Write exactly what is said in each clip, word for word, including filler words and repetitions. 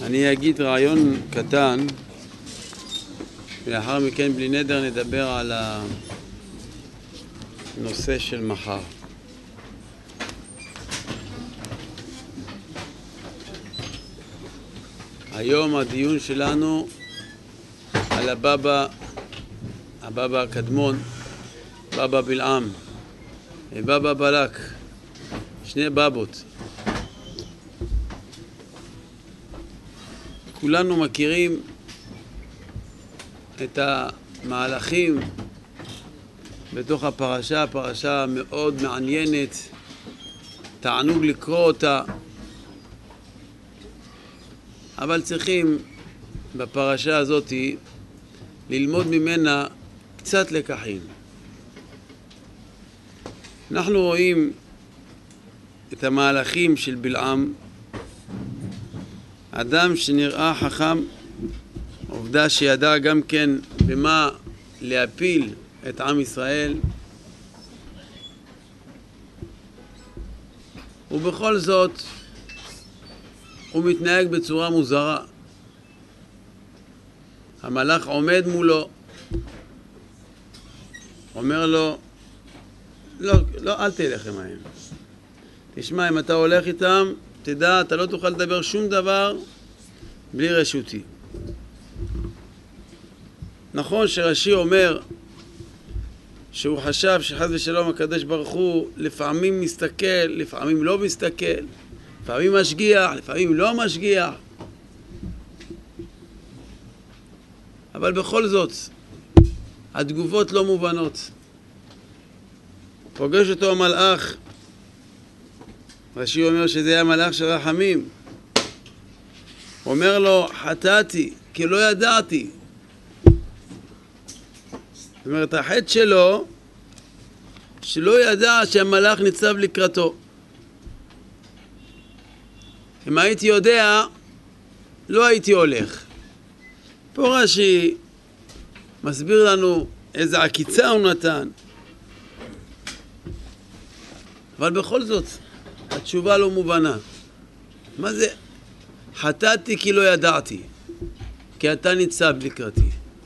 אני אגיד רעיון קטן, ולאחר מכן בלי נדר נדבר על הנושא של מחר. היום הדיון שלנו על הבבא, הבבא הקדמון, בבא בלעם ובבא בלק, שני בבות. כולנו מכירים את המהלכים בתוך הפרשה, פרשה מאוד מעניינת, תענוג לקרוא אותה, אבל צריכים בפרשה הזאת ללמוד ממנה קצת לקחים. אנחנו רואים את המהלכים של בלעם, אדם שנראה חכם, עובדה שידע גם כן במה להפיל את עם ישראל, ובכל זאת הוא מתנהג בצורה מוזרה. המלאך עומד מולו, אומר לו, לא, לא, אל תלך עמהם. תשמע, אם אתה הולך איתם, תדע, אתה לא תוכל לדבר שום דבר בלי רשותי. נכון שרש"י אומר שהוא חשב שחס ושלום הקדוש ברוך הוא לפעמים מסתכל, לפעמים לא מסתכל, לפעמים משגיח, לפעמים לא משגיח. אבל בכל זאת, התגובות לא מובנות. פוגש אותו המלאך, רש"י אומר שזה היה מלאך של רחמים. אומר לו, חטאתי, כי לא ידעתי. זאת אומרת, החטא שלו, שלא ידע שהמלאך ניצב לקראתו. אם הייתי יודע, לא הייתי הולך. פה רש"י מסביר לנו איזה עקיצה הוא נתן. אבל בכל זאת, התשובה לא מובנה. מה זה? חטאתי כי לא ידעתי, כי אתה ניצב לקראתי.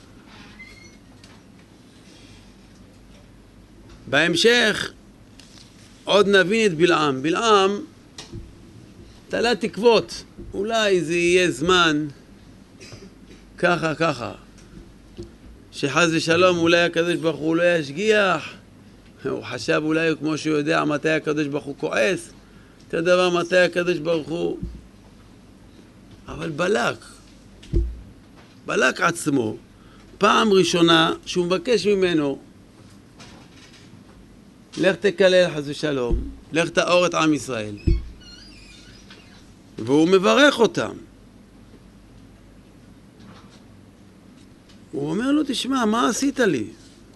בהמשך עוד נבין את בלעם. בלעם תלה תקוות, אולי זה יהיה זמן ככה ככה, שחס ושלום אולי הקדוש ברוך הוא לא ישגיח. הוא חשב אולי כמו שהוא יודע מתי הקדוש ברוך הוא כועס, את הדבר מתי הקדוש ברוך הוא. אבל בלק, בלק עצמו, פעם ראשונה שהוא מבקש ממנו, לך תקלל חס ושלום, לך תאור את עם ישראל. והוא מברך אותם. הוא אומר לו, תשמע, מה עשית לי?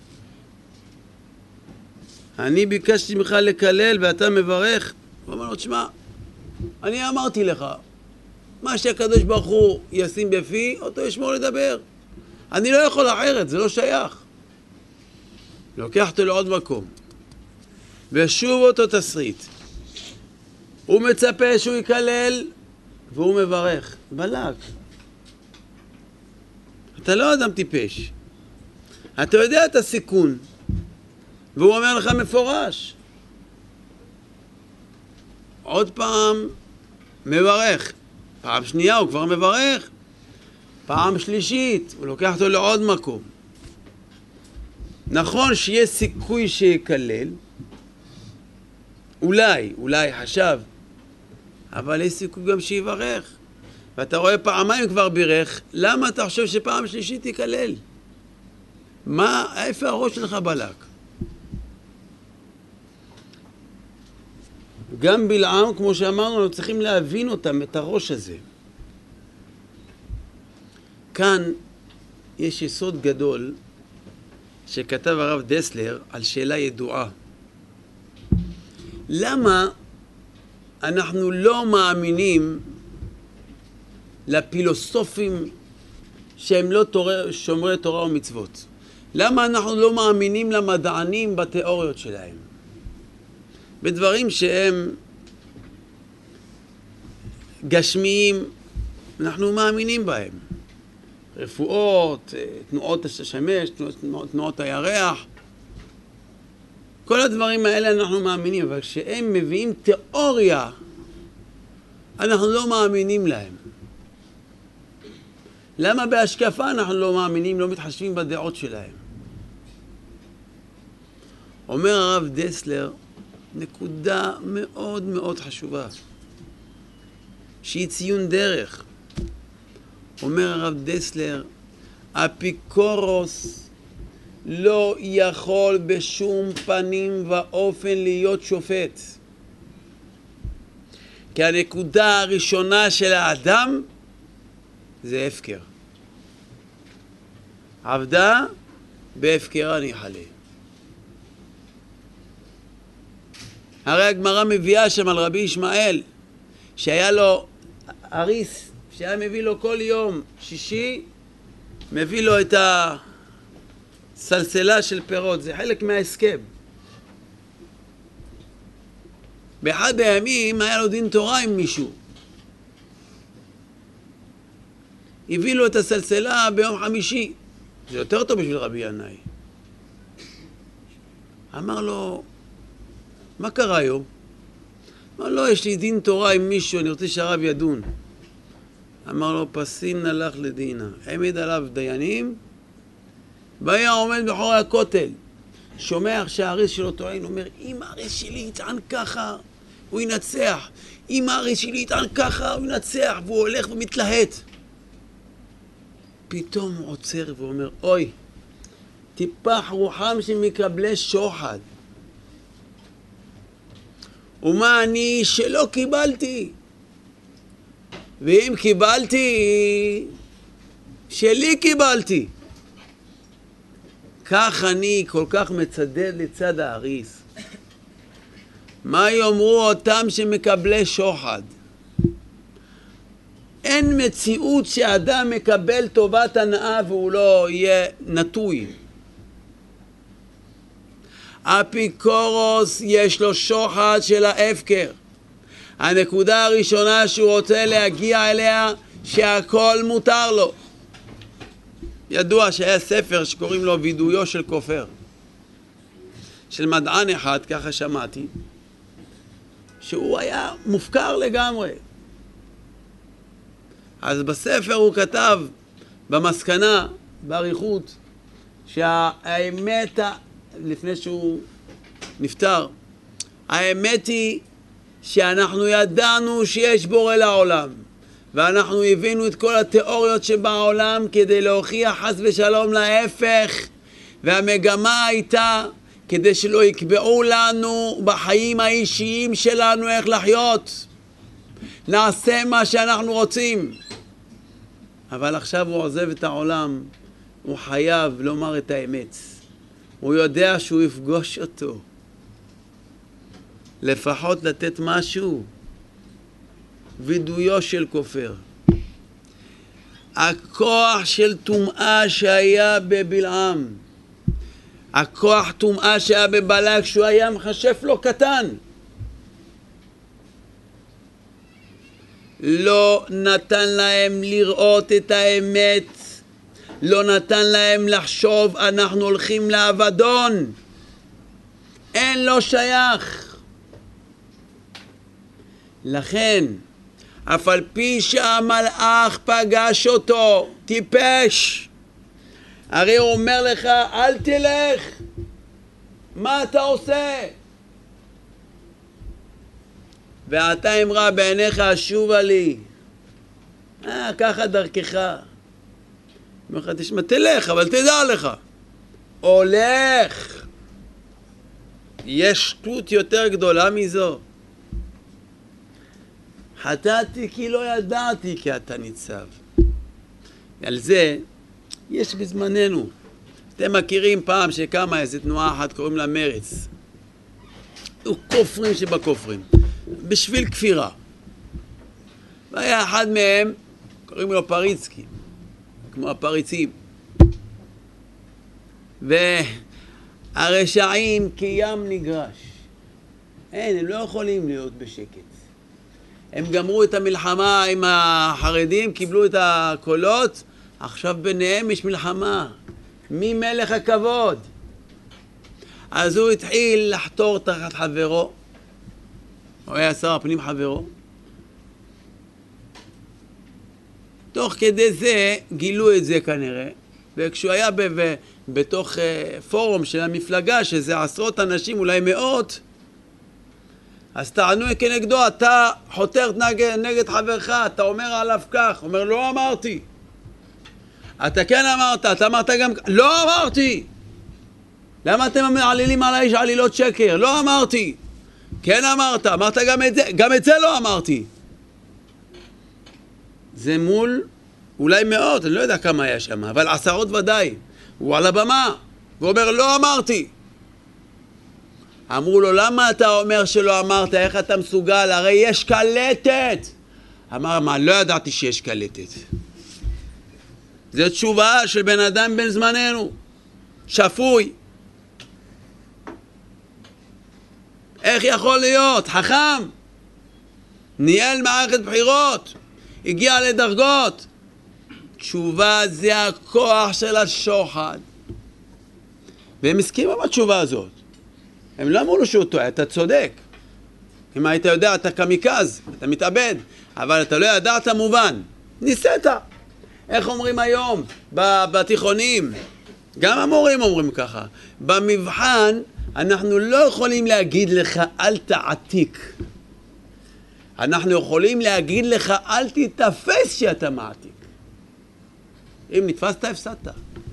אני ביקשתי ממך לקלל ואתה מברך. הוא אומר לו, תשמע, אני אמרתי לך, מה שהקדוש ברוך הוא ישים בפי, אותו ישמור לדבר. אני לא יכול אחרת, זה לא שייך. לוקח אותו לעוד מקום. ושוב אותו תסריט. הוא מצפה שהוא יקלל, והוא מברך. בלק. אתה לא אדם טיפש. אתה יודע את הסיכון. והוא אומר לך מפורש. עוד פעם מברך. פעם שנייה הוא כבר מברך. פעם שלישית הוא לוקח אותו לעוד מקום. נכון שיש סיכוי שיקלל. אולי, אולי חשב. אבל יש סיכוי גם שיברך. ואתה רואה פעמיים כבר בירך. למה אתה חושב שפעם שלישית יקלל? מה, איפה הראש שלך בלק? גם בלעם, כמו שאמרנו, אנחנו צריכים להבין אותם, את הראש הזה. כאן יש יסוד גדול שכתב הרב דסלר על שאלה ידועה. למה אנחנו לא מאמינים לפילוסופים שהם לא תורה, שומרי תורה ומצוות? למה אנחנו לא מאמינים למדענים בתיאוריות שלהם? בדברים שהם גשמיים, אנחנו מאמינים בהם. רפואות, תנועות השמש, תנועות, תנועות הירח. כל הדברים האלה אנחנו מאמינים, אבל כשהם מביאים תיאוריה, אנחנו לא מאמינים להם. למה בהשקפה אנחנו לא מאמינים, לא מתחשבים בדעות שלהם? אומר הרב דסלר, נקודה מאוד מאוד חשובה, שהיא ציון דרך. אומר הרב דסלר, אפיקורוס לא יכול בשום פנים ואופן להיות שופט. כי הנקודה הראשונה של האדם זה הפקר. עבדה בהפקרה ניחלה. הרי הגמרא מביאה שם על רבי ישמעאל, שהיה לו אריס, שהיה מביא לו כל יום שישי, מביא לו את הסלסלה של פירות, זה חלק מההסכם. באחד הימים היה לו דין תורה עם מישהו. הביא לו את הסלסלה ביום חמישי. זה יותר טוב בשביל רבי ינאי. אמר לו, מה קרה היום? אמר לו, יש לי דין תורה עם מישהו, אני רוצה שהרב ידון. אמר לו, פסין הלך לדינה. העמיד עליו דיינים, והיה עומד בחורי הכותל. שומע שהאריס שלו טוען, אומר, אם האריס שלי יטען ככה, הוא ינצח. אם האריס שלי יטען ככה, הוא ינצח. והוא הולך ומתלהט. פתאום הוא עוצר ואומר, אוי, טיפח רוחם שמקבלי שוחד. ומה אני שלא קיבלתי? ואם קיבלתי, שלי קיבלתי. כך אני כל כך מצדד לצד האריס. מה יאמרו אותם שמקבלי שוחד? אין מציאות שאדם מקבל טובת הנאה והוא לא יהיה נטוי. אפיקורוס יש לו שוחד של ההפקר. הנקודה הראשונה שהוא רוצה להגיע אליה, שהכל מותר לו. ידוע שהיה ספר שקוראים לו וידויו של כופר, של מדען אחד, ככה שמעתי, שהוא היה מופקר לגמרי. אז בספר הוא כתב במסקנה, בעריכות, שהאמת, לפני שהוא נפטר, האמת היא שאנחנו ידענו שיש בורא לעולם, ואנחנו הבינו את כל התיאוריות שבעולם כדי להוכיח חס ושלום להפך, והמגמה הייתה כדי שלא יקבעו לנו בחיים האישיים שלנו איך לחיות. נעשה מה שאנחנו רוצים. אבל עכשיו הוא עוזב את העולם, הוא חייב לומר את האמת. הוא יודע שהוא יפגוש אותו. לפחות לתת משהו. וידויו של כופר. הכוח של טומאה שהיה בבלעם, הכוח טומאה שהיה בבלק, שהוא היה מחשף לו קטן, לא נתן להם לראות את האמת, לא נתן להם לחשוב אנחנו הולכים לאבדון. אין לו שייך. לכן אף על פי שהמלאך פגש אותו, טיפש, הרי הוא אומר לך אל תלך, מה אתה עושה? ואתה אמרה בעיניך שובה לי, אה, ככה דרכך. אומר לך, תשמע, תלך, אבל תדע לך, הולך. יש שטות יותר גדולה מזו. חטאתי כי לא ידעתי כי אתה ניצב. על זה יש בזמננו. אתם מכירים פעם שקמה איזו תנועה אחת, קוראים לה מרץ. הוא כופרים שבכופרים. בשביל כפירה. והיה אחד מהם, קוראים לו פריצקי. כמו הפריצים. והרשעים כים נגרש. אין, הם לא יכולים להיות בשקט. הם גמרו את המלחמה עם החרדים, קיבלו את הקולות, עכשיו ביניהם יש מלחמה. מי מלך הכבוד? אז הוא התחיל לחתור תחת חברו, הוא היה שר הפנים חברו. תוך כדי זה גילו את זה כנראה, וכשהוא היה ב- ב- בתוך uh, פורום של המפלגה, שזה עשרות אנשים, אולי מאות, אז טענו כנגדו, אתה חותר נגד, נגד חברך, אתה אומר עליו כך. אומר, לא אמרתי. אתה כן אמרת, אתה אמרת גם, לא אמרתי. למה אתם מעלילים עליי עלילות שקר? לא אמרתי. כן אמרת, אמרת גם את זה, גם את זה לא אמרתי. זה מול אולי מאות, אני לא יודע כמה היה שם, אבל עשרות ודאי. הוא על הבמה, והוא אומר, לא אמרתי. אמרו לו, למה אתה אומר שלא אמרת? איך אתה מסוגל? הרי יש קלטת. אמר, מה, לא ידעתי שיש קלטת. זו תשובה של בן אדם בן זמננו, שפוי. איך יכול להיות? חכם, ניהל מערכת בחירות, הגיע לדרגות. תשובה זה הכוח של השוחד. והם הסכימו עם התשובה הזאת. הם לא אמרו לו שהוא טועה, אתה צודק. אם היית יודע, אתה קמיקז, אתה מתאבד, אבל אתה לא ידעת מובן. ניסית. איך אומרים היום בתיכונים? גם המורים אומרים ככה. במבחן אנחנו לא יכולים להגיד לך אל תעתיק. אנחנו יכולים להגיד לך אל תתפס שאתה מעתיק. אם נתפסת, הפסדת.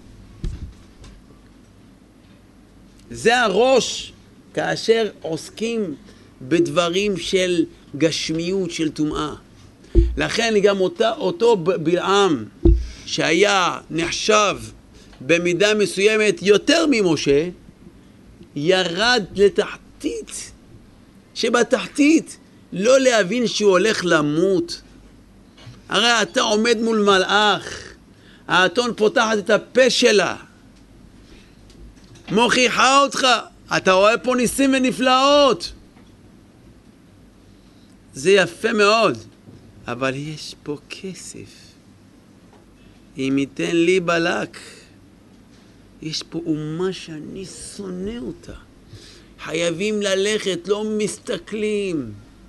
זה הראש כאשר עוסקים בדברים של גשמיות, של טומאה. לכן גם אותה, אותו בלעם שהיה נחשב במידה מסוימת יותר ממשה, ירד לתחתית, שבתחתית לא להבין שהוא הולך למות. הרי אתה עומד מול מלאך, האתון פותחת את הפה שלה, מוכיחה אותך, אתה רואה פה ניסים ונפלאות. זה יפה מאוד, אבל יש פה כסף. אם ייתן לי בלק, יש פה אומה שאני שונא אותה. חייבים ללכת, לא מסתכלים.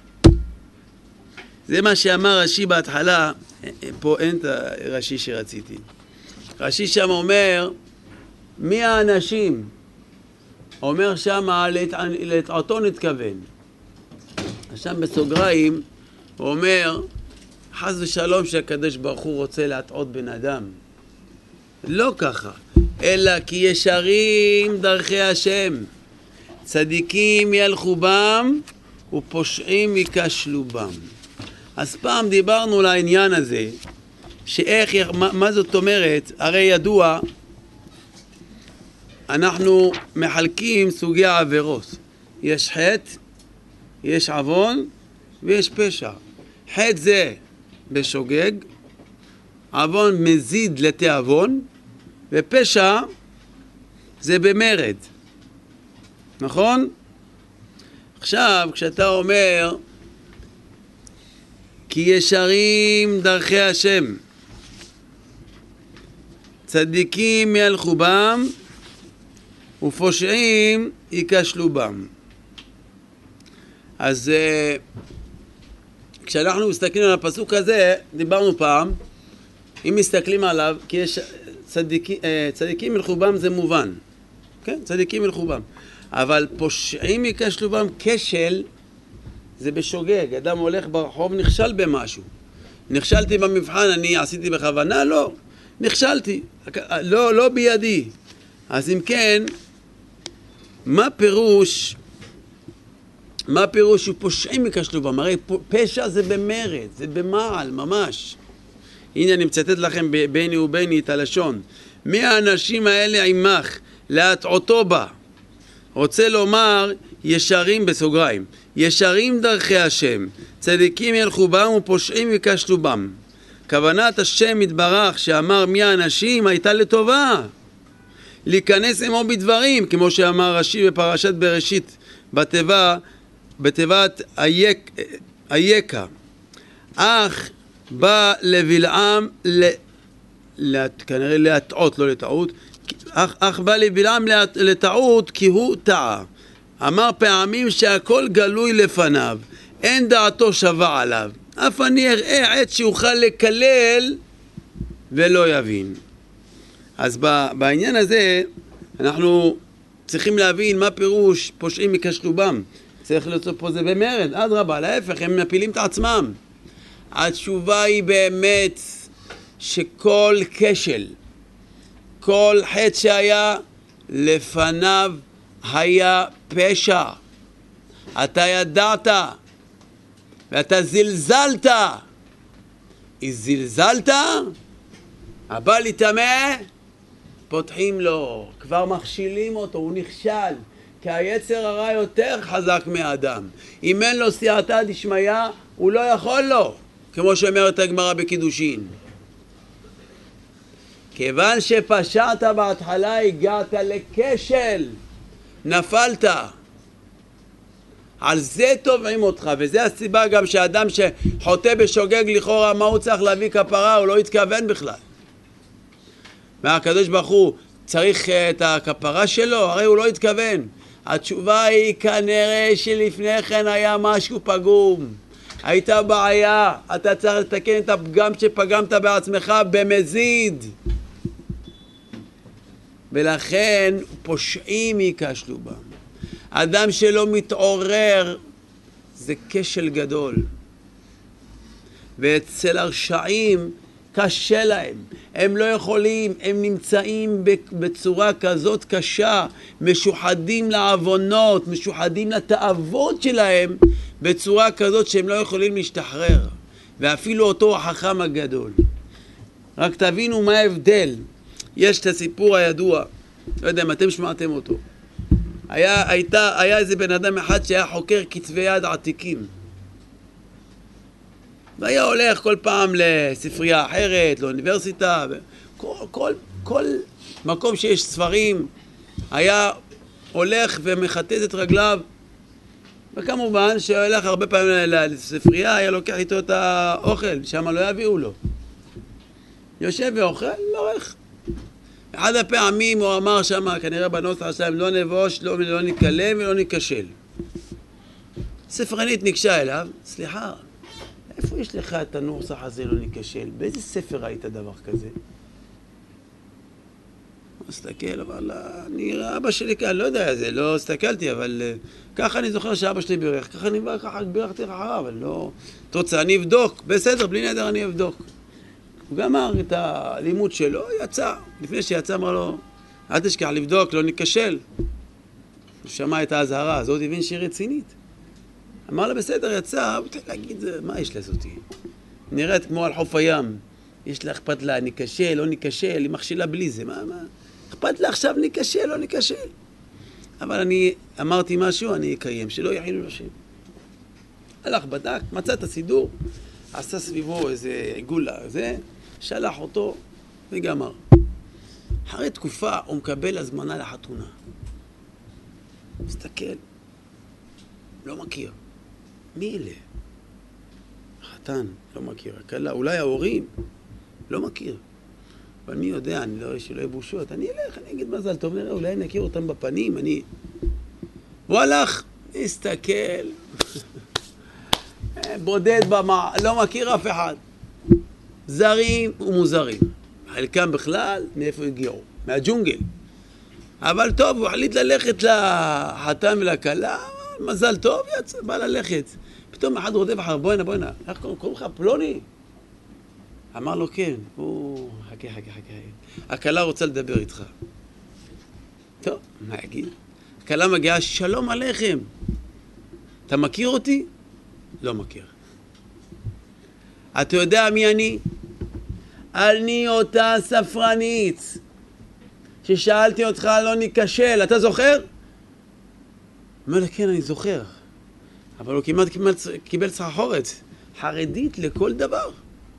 זה מה שאמר רש"י בהתחלה, פה אין את הרש"י שרציתי. רש"י שם אומר, מי האנשים? אומר שם, לטעותו נתכוון. שם בסוגריים, הוא אומר, חס ושלום שהקדוש ברוך הוא רוצה להטעות בן אדם. לא ככה, אלא כי ישרים דרכי השם, צדיקים ילכו בם ופושעים ייכשלו בם. אז פעם דיברנו על העניין הזה, שאיך, מה, מה זאת אומרת? הרי ידוע, אנחנו מחלקים סוגי העבירות. יש חטא, יש עוון ויש פשע. חטא זה בשוגג, עוון מזיד לתיאבון, ופשע זה במרד. נכון? עכשיו, כשאתה אומר, כי ישרים דרכי השם, צדיקים ילכו בם, ופושעים ייכשלו בם. אז כשאנחנו מסתכלים על הפסוק הזה, דיברנו פעם, אם מסתכלים עליו, כי יש צדיקים, צדיקים ילכו בם זה מובן. כן? צדיקים ילכו בם. אבל פושעים ייכשלו בם, כשל, זה בשוגג. אדם הולך ברחוב, נכשל במשהו. נכשלתי במבחן, אני עשיתי בכוונה? לא. נכשלתי. לא, לא בידי. אז אם כן, מה פירוש, מה פירוש שפושעים ייכשלו בם? הרי פשע זה במרד, זה במעל, ממש. הנה אני מצטט לכם ביני וביני את הלשון. מי האנשים האלה עמך להטעותו בה? רוצה לומר ישרים בסוגריים. ישרים דרכי השם, צדיקים ילכו בם ופושעים ייכשלו בם. כוונת השם יתברך שאמר מי האנשים הייתה לטובה. להיכנס עמו בדברים, כמו שאמר רש"י בפרשת בראשית, בתיבה, בתיבת אייק, אייקה. אך בא לבלעם, ל... לת... כנראה להטעות, לא לטעות, אך, אך בא לבלעם לת... לטעות כי הוא טעה. אמר פעמים שהכל גלוי לפניו, אין דעתו שווה עליו. אף אני אראה עת שיוכל לקלל ולא יבין. אז בעניין הזה אנחנו צריכים להבין מה פירוש פושעים יקשרו בם. צריך לעשות פה זה במרד, אדרבה, להפך, הם מפילים את עצמם. התשובה היא באמת שכל כשל, כל חטא שהיה לפניו היה פשע. אתה ידעת ואתה זלזלת. זלזלת? הבא להתאמה, פותחים לו, כבר מכשילים אותו, הוא נכשל. כי היצר הרע יותר חזק מהאדם. אם אין לו סייעתא דשמיא, הוא לא יכול לו, כמו שאומרת הגמרא בקידושין. כיוון שפשעת בהתחלה, הגעת לכשל, נפלת. על זה תובעים אותך, וזה הסיבה גם שאדם שחוטא בשוגג לכאורה, מה הוא צריך להביא כפרה? הוא לא התכוון בכלל. והקדוש ברוך הוא צריך את הכפרה שלו? הרי הוא לא התכוון. התשובה היא כנראה שלפני כן היה משהו פגום. הייתה בעיה, אתה צריך לתקן את הפגם שפגמת בעצמך במזיד. ולכן פושעים ייכשלו בם. אדם שלא מתעורר זה כשל גדול. ואצל הרשעים קשה להם, הם לא יכולים, הם נמצאים בצורה כזאת קשה, משוחדים לעוונות, משוחדים לתאוות שלהם, בצורה כזאת שהם לא יכולים להשתחרר. ואפילו אותו החכם הגדול. רק תבינו מה ההבדל. יש את הסיפור הידוע, לא יודע אם אתם שמעתם אותו. היה, הייתה, היה איזה בן אדם אחד שהיה חוקר כתבי יד עתיקים. והיה הולך כל פעם לספרייה אחרת, לאוניברסיטה, כל, כל, כל מקום שיש ספרים, היה הולך ומחטט את רגליו. וכמובן שהולך הרבה פעמים לספרייה, היה לוקח איתו את האוכל, שם לא יביאו לו. יושב ואוכל, לא הולך. אחד הפעמים הוא אמר שם, כנראה בנוסח שלהם, לא נבוש, לא, לא נקלם ולא נקשל. ספרנית ניגשה אליו, סליחה, איפה יש לך את הנוסח הזה לא נקשל? באיזה ספר ראית דבר כזה? הוא הסתכל, אבל אני, אבא שלי כאן, לא יודע, זה לא הסתכלתי, אבל ככה אני זוכר שאבא שלי בירך, ככה אני בא, ככה בירכתי אחריו, אבל לא... תוצא, אני אבדוק, בסדר, בלי נדר אני אבדוק. הוא גמר את הלימוד שלו, יצא. לפני שיצא אמר לו, אל תשכח לבדוק, לא נקשל. הוא שמע את ההזהרה, הזאת הבין שהיא רצינית. אמר לה, בסדר, יצא, הוא תן להגיד, מה יש לעשותי? נראית כמו על חוף הים. יש לה אכפת לה, נקשל, לא נקשל, היא מכשילה בלי זה, מה, מה? אכפת לה עכשיו נקשל, לא נקשל. אבל אני אמרתי משהו, אני אקיים, שלא יחילו לשם. הלך בדק, מצא את הסידור, עשה סביבו איזה עיגולה, זה, שלח אותו וגמר. אחרי תקופה הוא מקבל הזמנה לחתונה. מסתכל, לא מכיר. מי אלה? חתן, לא מכיר. הכלה, אולי ההורים, לא מכיר. אבל מי יודע, אני לא רואה שלא יהיו בושות. אני אלך, אני אגיד מזל טוב, נראה, אולי נכיר אותם בפנים, אני... הוא הלך, הסתכל, בודד במה, לא מכיר אף אחד. זרים ומוזרים. חלקם בכלל, מאיפה הגיעו? מהג'ונגל. אבל טוב, הוא החליט ללכת לחתן ולכלה, מזל טוב, יצא, בא ללכת. פתאום אחד רודף אחר, בואי נה, בואי נה. איך קוראים לך? פלוני? אמר לו, כן. הוא, חכה, חכה, חכה. הכלה רוצה לדבר איתך. טוב, מה יגיד? הכלה מגיעה, שלום עליכם. אתה מכיר אותי? לא מכיר. אתה יודע מי אני? אני אותה ספרנית. ששאלתי אותך לא נקשל, אתה זוכר? אומר לה, כן, אני זוכר. אבל הוא כמעט קיבל סחרחורת. חרדית לכל דבר.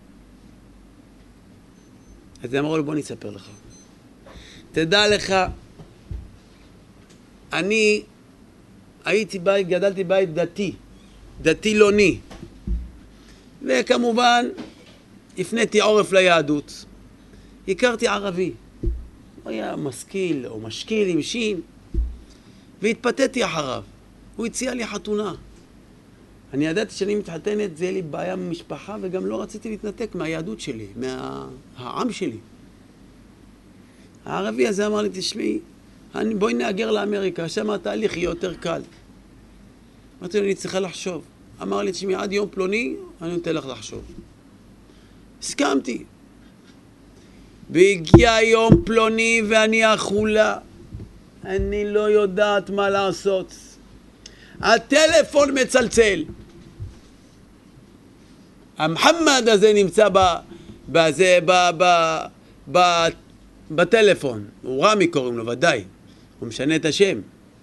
אז אמרו לו, בוא נספר לך. תדע לך, אני הייתי בית, גדלתי בית דתי. דתי לוני. וכמובן, הפניתי עורף ליהדות. הכרתי ערבי. הוא היה משכיל או משכיל עם שין, והתפתיתי אחריו. הוא הציע לי חתונה. אני ידעתי שאני מתחתנת, זה יהיה לי בעיה במשפחה, וגם לא רציתי להתנתק מהיהדות שלי, מהעם שלי. הערבי הזה אמר לי, תשמעי, בואי נאגר לאמריקה, שם התהליך יהיה יותר קל. אמרתי לו, אני צריכה לחשוב. אמר לי, תשמעי, עד יום פלוני, אני נותן לך לחשוב. הסכמתי. והגיע יום פלוני ואני אכולה. אני לא יודעת מה לעשות. הטלפון מצלצל. המחמד הזה נמצא ב, בזה, ב, ב, ב, בטלפון. הוא רמי קוראים לו, ודאי. הוא משנה את השם.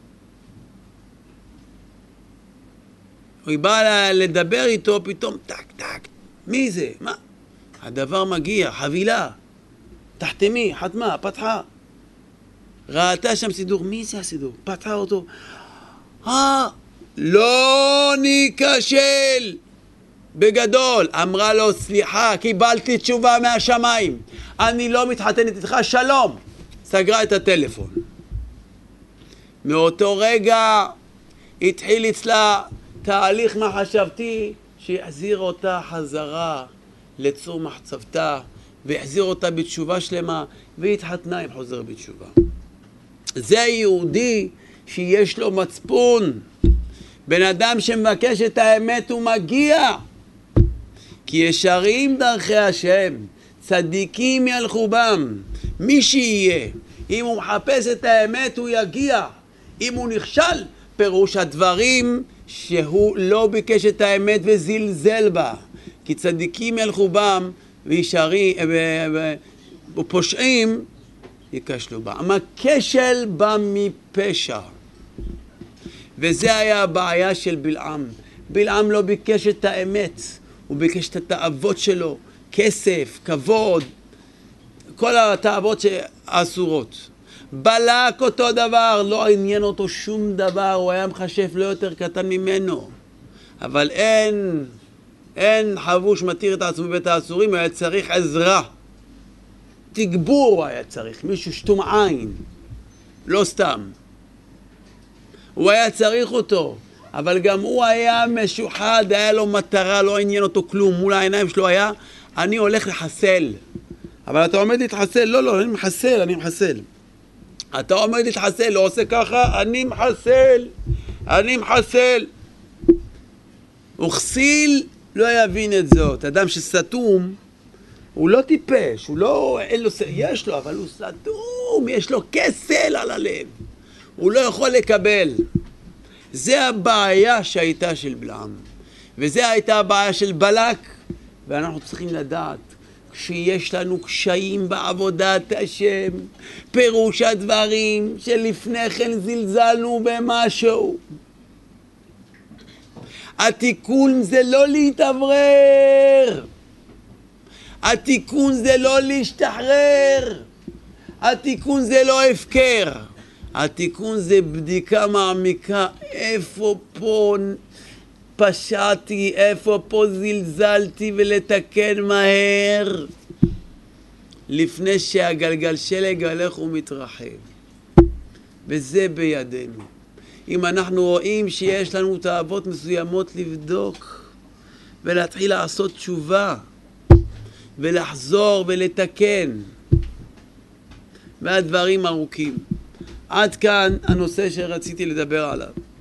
הוא בא לדבר איתו, פתאום טק טק. מי זה? מה? הדבר מגיע, חבילה. תחתמי, חתמה, פתחה. ראתה שם סידור. מי זה הסידור? פתחה אותו. אה, לא ניכשל. בגדול. אמרה לו, סליחה, קיבלתי תשובה מהשמיים. אני לא מתחתנת איתך, שלום. סגרה את הטלפון. מאותו רגע התחיל אצלה תהליך מחשבתי שיחזיר אותה חזרה לצור מחצבתה ויחזיר אותה בתשובה שלמה והתחתנה עם חוזר בתשובה. זה יהודי שיש לו מצפון. בן אדם שמבקש את האמת הוא מגיע. כי ישרים דרכי השם, צדיקים ילכו בם. מי שיהיה, אם הוא מחפש את האמת הוא יגיע. אם הוא נכשל, פירוש הדברים שהוא לא ביקש את האמת וזלזל בה. כי צדיקים ילכו בם וישרים ופושעים יקשלו בה. הכשל בא מפשע. וזה היה הבעיה של בלעם. בלעם לא ביקש את האמת, הוא ביקש את התאוות שלו, כסף, כבוד, כל התאוות האסורות. בלק אותו דבר, לא עניין אותו שום דבר, הוא היה מחשב לא יותר קטן ממנו. אבל אין, אין חבוש מתיר את עצמו בבית האסורים, הוא היה צריך עזרה. תגבור היה צריך, מישהו שתום עין, לא סתם. הוא היה צריך אותו, אבל גם הוא היה משוחד, היה לו מטרה, לא עניין אותו כלום. מול העיניים שלו היה, אני הולך לחסל. אבל אתה עומד להתחסל, לא, לא, אני מחסל, אני מחסל. אתה עומד להתחסל, לא עושה ככה, אני מחסל, אני מחסל. וכסיל לא יבין את זאת. אדם שסתום, הוא לא טיפש, הוא לא, אין לו, יש לו, אבל הוא סתום, יש לו כסל על הלב. הוא לא יכול לקבל. זה הבעיה שהייתה של בלעם. וזה הייתה הבעיה של בלק. ואנחנו צריכים לדעת, כשיש לנו קשיים בעבודת השם, פירוש הדברים שלפני כן זלזלנו במשהו. התיקון זה לא להתאוורר. התיקון זה לא להשתחרר. התיקון זה לא הפקר. התיקון זה בדיקה מעמיקה, איפה פה פשעתי, איפה פה זלזלתי, ולתקן מהר לפני שהגלגל שלג הולך ומתרחב. וזה בידינו. אם אנחנו רואים שיש לנו תאוות מסוימות, לבדוק ולהתחיל לעשות תשובה ולחזור ולתקן, והדברים ארוכים. עד כאן הנושא שרציתי לדבר עליו.